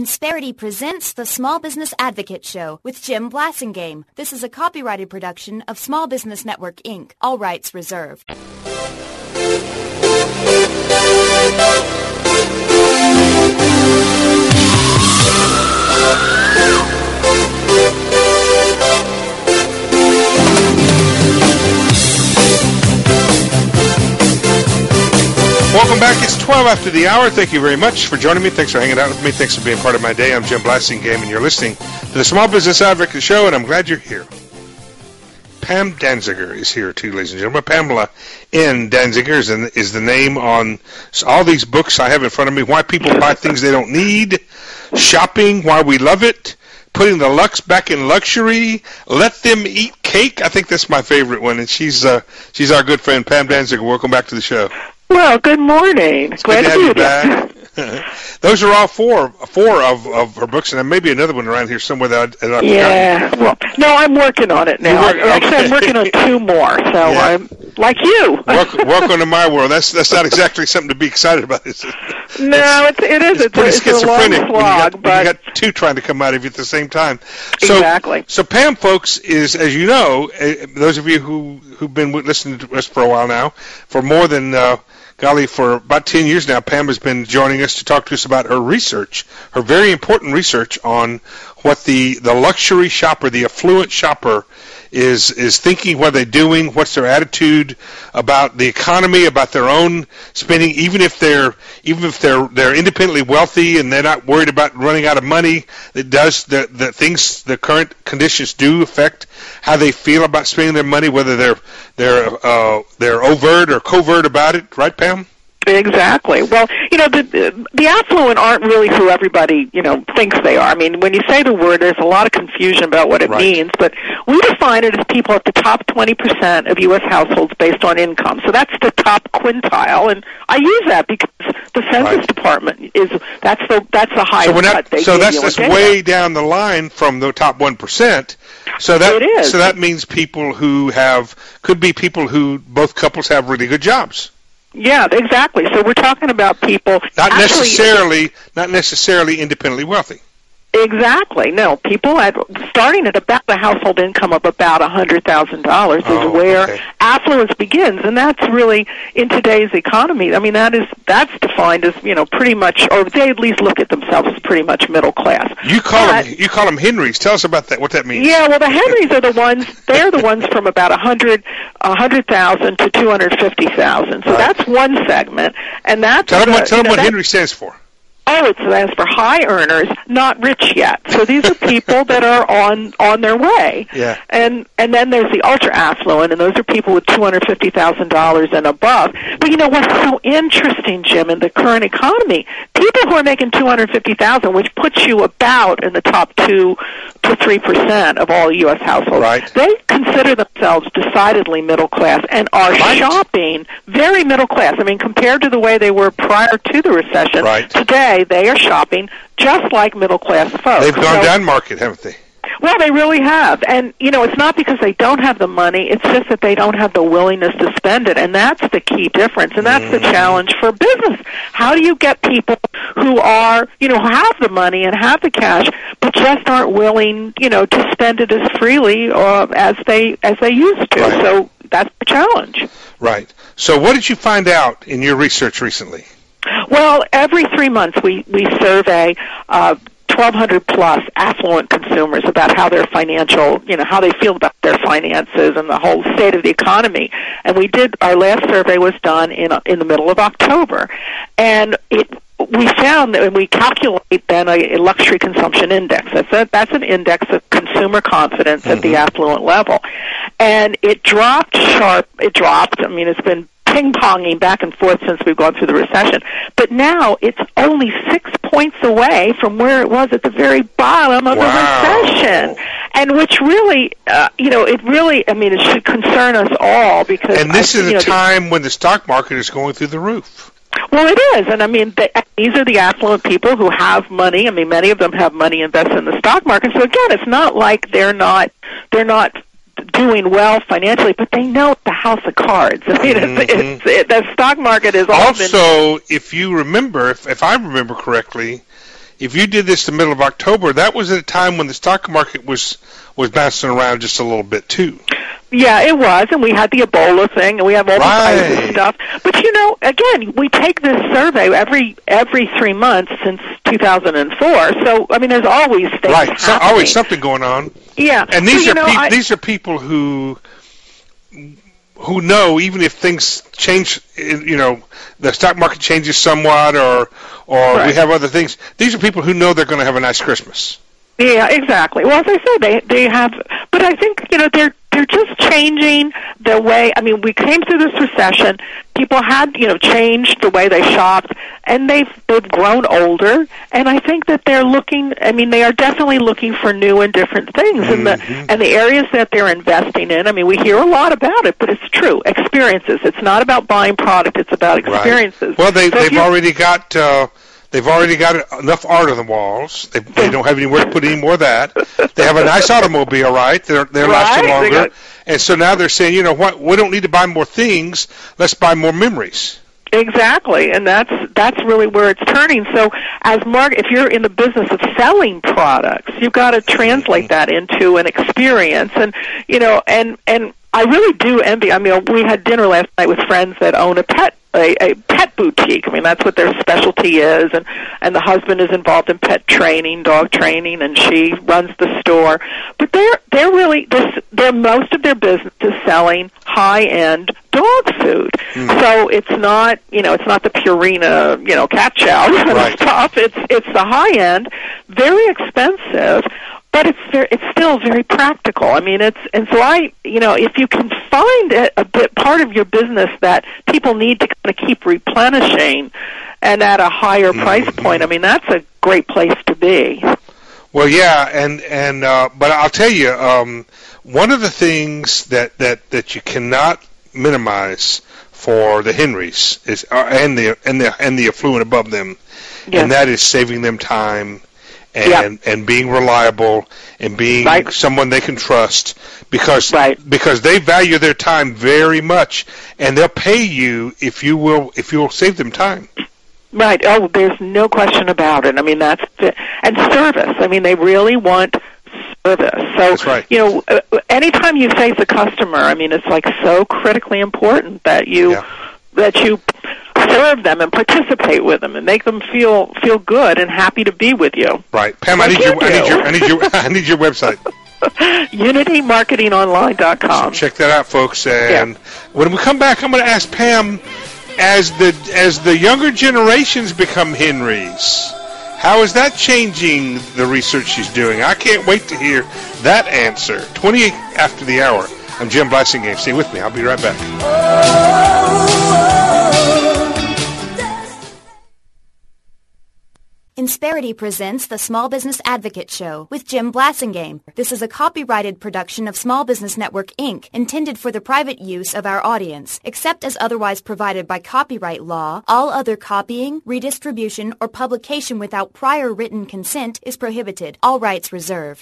Insperity presents the Small Business Advocate Show with Jim Blasingame. This is a copyrighted production of Small Business Network, Inc. All rights reserved. Welcome back. It's 12 after the hour. Thank you very much for joining me. Thanks for hanging out with me. Thanks for being part of my day. I'm Jim Blasingame, and you're listening to the Small Business Advocate Show, and I'm glad you're here. Pam Danziger is here, too, ladies and gentlemen. Pamela N. Danziger is the name on all these books I have in front of me. Why People Buy Things They Don't Need, Shopping, Why We Love It, Putting the Lux Back in Luxury, Let Them Eat Cake. I think that's my favorite one, and she's our good friend, Pam Danziger. Welcome back to the show. Well, good morning. Glad to have you back. Those are all four of her books, and maybe another one around here somewhere that I forgot. Well, no, I'm working on it now. Actually, I'm working on two more, so yeah. I'm like you. Welcome to my world. That's not exactly something to be excited about, is it? No, it is. It's a long slog, but you got two trying to come out of you at the same time. Exactly. So Pam, folks, is, as you know, those of you who've been listening to us for a while now, for more than for about 10 years now, Pam has been joining us to talk to us about her research, her very important research on what the luxury shopper, the affluent shopper, is thinking, what they're doing, what's their attitude about the economy, about their own spending, even if they're independently wealthy and they're not worried about running out of money. The current conditions do affect how they feel about spending their money, whether they're overt or covert about it, right, Pam? Exactly. Well, the affluent aren't really who everybody, thinks they are. I mean, when you say the word, there's a lot of confusion about what it means, but we define it as people at the top 20% of U.S. households based on income. So that's the top quintile, and I use that because the Census Department that's the highest. So that's way down the line from the top 1%. So that means people who could be people who both couples have really good jobs. Yeah, exactly. So we're talking about people not necessarily independently wealthy. Exactly. No, people starting at about a household income of about $100,000 is where affluence begins, and that's really in today's economy. I mean, that's defined as pretty much, or they at least look at themselves as pretty much middle class. You call them Henrys. Tell us about that. What that means? Yeah, well, the Henrys are the ones. They're the ones from about $100,000 to $250,000. So that's one segment, and that's tell them what Henry stands for. Oh, it stands for high earners, not rich yet. So these are people that are on their way. Yeah. And then there's the ultra affluent, and those are people with $250,000 and above. But what's so interesting, Jim, in the current economy, people who are making $250,000, which puts you about in the top 2 to 3% of all U.S. households, they consider themselves decidedly middle class and are shopping very middle class. I mean, compared to the way they were prior to the recession, today they are shopping just like middle-class folks. They've gone down market, haven't they? Well, they really have. And, it's not because they don't have the money. It's just that they don't have the willingness to spend it. And that's the key difference. And that's the challenge for business. How do you get people who are, who have the money and have the cash, but just aren't willing, to spend it as freely as they used to? Right. So that's the challenge. Right. So what did you find out in your research recently? Well, every 3 months we survey 1,200 plus affluent consumers about how their financial, how they feel about their finances and the whole state of the economy. And our last survey was done in the middle of October, and we found that when we calculate then a luxury consumption index, that's an index of consumer confidence at the affluent level, and it dropped sharp. I mean, it's been ping-ponging back and forth since we've gone through the recession. But now it's only 6 points away from where it was at the very bottom of the recession. And which really, it should concern us all because... And this is a time when the stock market is going through the roof. Well, it is, and I mean, these are the affluent people who have money. I mean, many of them have money invested in the stock market. So again, it's not like they're not doing well financially, but they know it's a house of cards. I mean, the stock market is also, if you remember, if I remember correctly, if you did this the middle of October, that was at a time when the stock market was bouncing around just a little bit too. Yeah, it was, and we had the Ebola thing, and we have all this ISIS stuff. But again, we take this survey every 3 months since 2004. So I mean, there's always things happening. So always something going on. Yeah, and these are people who know, even if things change, the stock market changes somewhat, or right. We have other things. These are people who know they're going to have a nice Christmas. Yeah, exactly. Well, as I say, they have, but I think they're just changing the way. I mean, we came through this recession. People had changed the way they shopped, and they've grown older. And I think that they're looking. I mean, they are definitely looking for new and different things, and the areas that they're investing in. I mean, we hear a lot about it, but it's true. Experiences. It's not about buying product. It's about experiences. Right. Well, they've already got. They've already got enough art on the walls. They don't have anywhere to put any more of that. They have a nice automobile, right? They're lasting longer. And so now they're saying, you know what, we don't need to buy more things. Let's buy more memories. Exactly, and that's really where it's turning. So if you're in the business of selling products, you've got to translate that into an experience. And, and I really do envy. I mean, we had dinner last night with friends that own a pet boutique. I mean, that's what their specialty is, and the husband is involved in pet training, dog training, and she runs the store. But they're really most of their business is selling high-end dog food. So it's not the Purina cat chow stuff. It's the high-end, very expensive. But it's still very practical. I mean, so if you can find a bit part of your business that people need to kind of keep replenishing, and at a higher price point, I mean, that's a great place to be. Well, yeah, and but I'll tell you, one of the things that you cannot minimize for the Henrys is and the affluent above them, and that is saving them time. And being reliable and being someone they can trust because they value their time very much, and they'll pay you if you will save them time. Right. Oh, there's no question about it. I mean, that's it. And service. I mean, they really want service. So, that's right. Anytime you face a customer, I mean, it's like so critically important that you serve them and participate with them and make them feel good and happy to be we you. Right, Pam. I need your website. UnityMarketingOnline.com. So check that out, folks. And when we come back, I'm going to ask Pam, as the younger generations become Henrys, how is that changing the research she's doing? I can't wait to hear that answer. 20 after the hour. I'm Jim Blasingame. Stay with me. I'll be right back. Insperity presents the Small Business Advocate Show with Jim Blasingame. This is a copyrighted production of Small Business Network, Inc., intended for the private use of our audience. Except as otherwise provided by copyright law, all other copying, redistribution, or publication without prior written consent is prohibited. All rights reserved.